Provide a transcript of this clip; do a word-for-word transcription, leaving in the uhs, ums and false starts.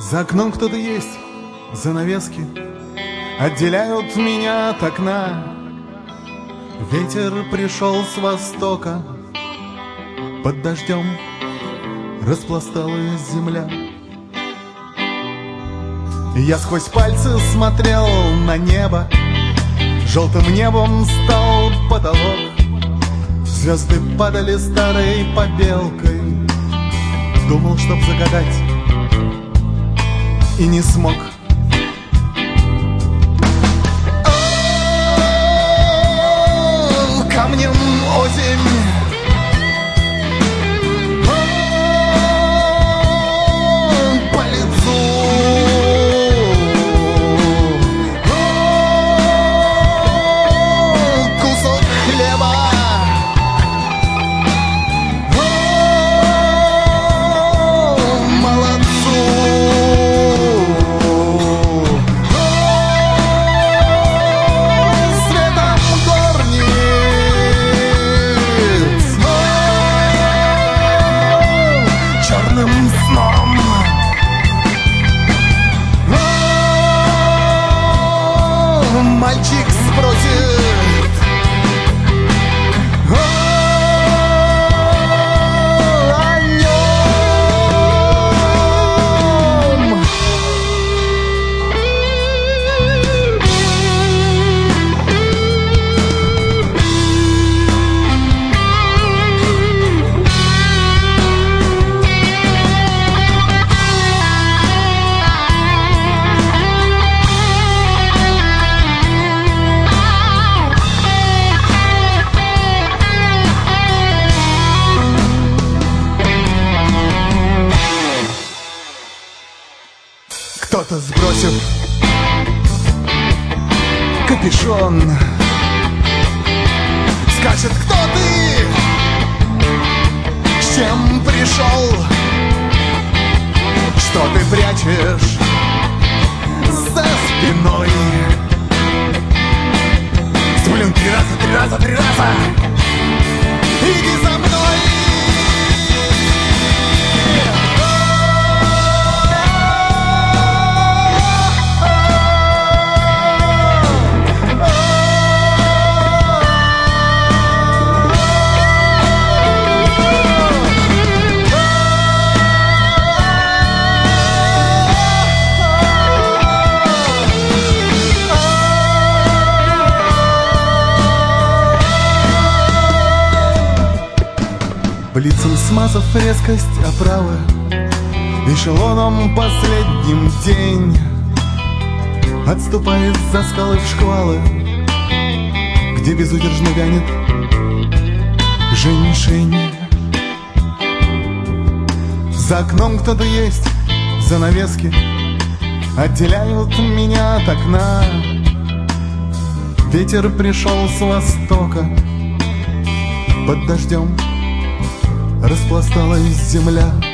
За окном кто-то есть, занавески отделяют меня от окна. Ветер пришел с востока, под дождем распласталась земля. Я сквозь пальцы смотрел на небо, желтым небом стал потолок. Звезды падали старой побелкой, думал, чтоб загадать, и не смог. О, камнем осень, о, по лицу, о, кусок хлеба, о, молодцу. Сном. О, мальчик спросит, о, о нем. Кто-то сбросив капюшон, скажет: кто ты, с чем пришел, что ты прячешь за спиной. Сплюнь три раза, три раза, три раза, иди за мной. Блицем смазав резкость оправы, эшелоном последним день отступает за скалы в шквалы, где безудержно вянет женьшень. За окном кто-то есть, занавески отделяют меня от окна. Ветер пришел с востока, под дождем распласталась земля.